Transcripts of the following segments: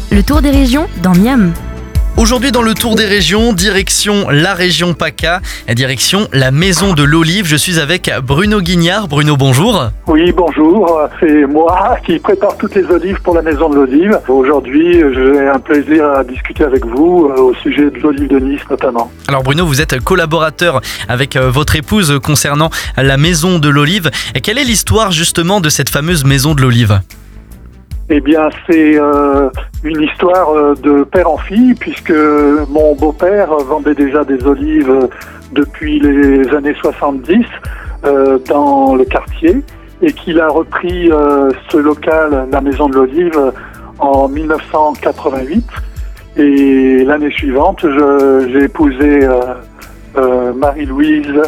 Le tour des régions dans Miam. Aujourd'hui dans le tour des régions, direction la région PACA, direction la maison de l'olive. Je suis avec Bruno Guignard. Bruno, bonjour. Oui, bonjour. C'est moi qui prépare toutes les olives pour la maison de l'olive. Aujourd'hui, j'ai un plaisir à discuter avec vous au sujet de l'olive de Nice notamment. Alors Bruno, vous êtes collaborateur avec votre épouse concernant la maison de l'olive. Et quelle est l'histoire justement de cette fameuse maison de l'olive ? Eh bien, c'est une histoire de père en fille, puisque mon beau-père vendait déjà des olives depuis les années 70 dans le quartier, et qu'il a repris ce local, la maison de l'olive, en 1988. Et l'année suivante, j'ai épousé Marie-Louise,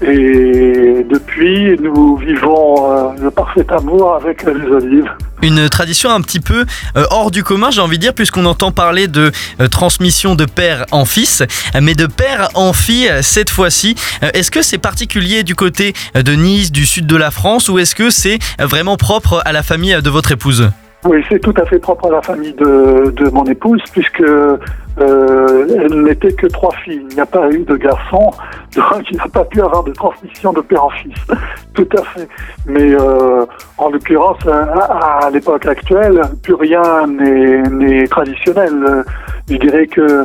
et depuis, nous vivons le parfait amour avec les olives. Une tradition un petit peu hors du commun, j'ai envie de dire, puisqu'on entend parler de transmission de père en fils, mais de père en fille cette fois-ci. Est-ce que c'est particulier du côté de Nice, du sud de la France, ou est-ce que c'est vraiment propre à la famille de votre épouse ? Oui, c'est tout à fait propre à la famille de mon épouse, puisque elle n'était que 3 filles. Il n'y a pas eu de garçon, donc il n'a pas pu avoir de transmission de père en fils. Tout à fait. Mais en l'occurrence, à l'époque actuelle, plus rien n'est traditionnel. Je dirais que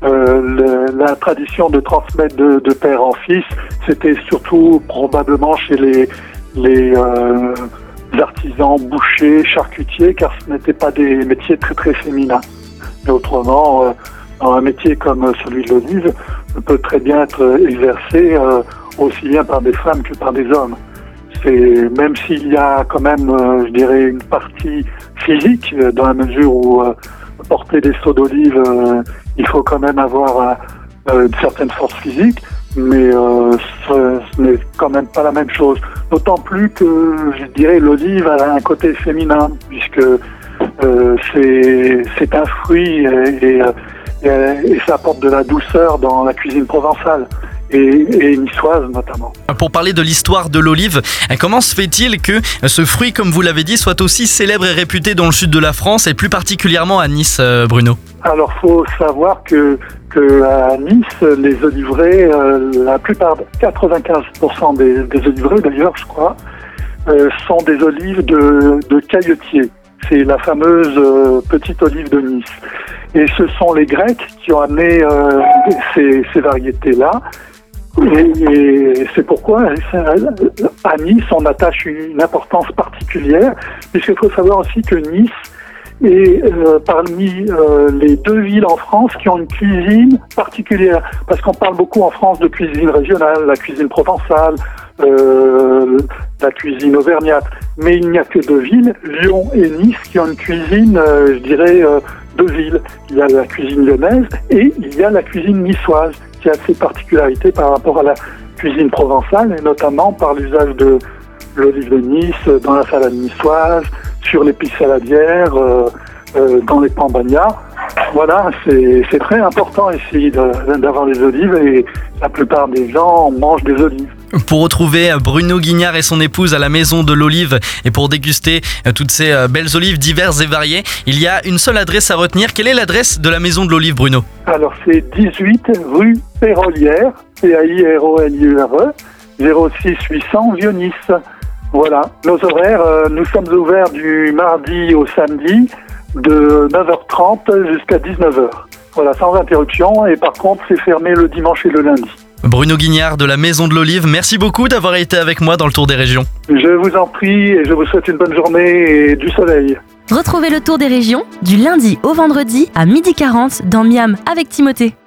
la tradition de transmettre de père en fils, c'était surtout probablement chez les artisans, bouchers, charcutiers, car ce n'étaient pas des métiers très très féminins. Mais autrement, un métier comme celui de l'olive peut très bien être exercé aussi bien par des femmes que par des hommes. Même s'il y a quand même, je dirais, une partie physique, dans la mesure où porter des seaux d'olive, il faut quand même avoir une certaine force physique, mais ce n'est quand même pas la même chose. D'autant plus que, je dirais, l'olive a un côté féminin, puisque c'est un fruit et ça apporte de la douceur dans la cuisine provençale. Et niçoise notamment. Pour parler de l'histoire de l'olive, comment se fait-il que ce fruit, comme vous l'avez dit, soit aussi célèbre et réputé dans le sud de la France et plus particulièrement à Nice, Bruno ? Alors, il faut savoir que à Nice, les oliveraies, la plupart, 95% des oliveraies d'ailleurs, je crois, sont des olives de cailletier. C'est la fameuse petite olive de Nice. Et ce sont les Grecs qui ont amené ces variétés-là. Et c'est pourquoi à Nice on attache une importance particulière, puisqu'il faut savoir aussi que Nice est parmi les 2 villes en France qui ont une cuisine particulière, parce qu'on parle beaucoup en France de cuisine régionale, la cuisine provençale, la cuisine auvergnate, mais il n'y a que 2 villes, Lyon et Nice, qui ont une cuisine, je dirais, de villes. Il y a la cuisine lyonnaise et il y a la cuisine niçoise, qui a ses particularités par rapport à la cuisine provençale, et notamment par l'usage de l'olive de Nice dans la salade niçoise, sur l'épice saladière, dans les pambagnats. Voilà, c'est très important ici d'avoir des olives, et la plupart des gens mangent des olives. Pour retrouver Bruno Guignard et son épouse à la maison de l'olive et pour déguster toutes ces belles olives diverses et variées, il y a une seule adresse à retenir. Quelle est l'adresse de la maison de l'olive, Bruno ? Alors c'est 18 rue Pérolière, Pairoliere, 06 800 Vieux-Nice. Voilà, nos horaires, nous sommes ouverts du mardi au samedi de 9h30 jusqu'à 19h. Voilà, sans interruption, et par contre c'est fermé le dimanche et le lundi. Bruno Guignard de la Maison de l'Olive, merci beaucoup d'avoir été avec moi dans le Tour des Régions. Je vous en prie et je vous souhaite une bonne journée et du soleil. Retrouvez le Tour des Régions du lundi au vendredi à 12h40 dans Miam avec Timothée.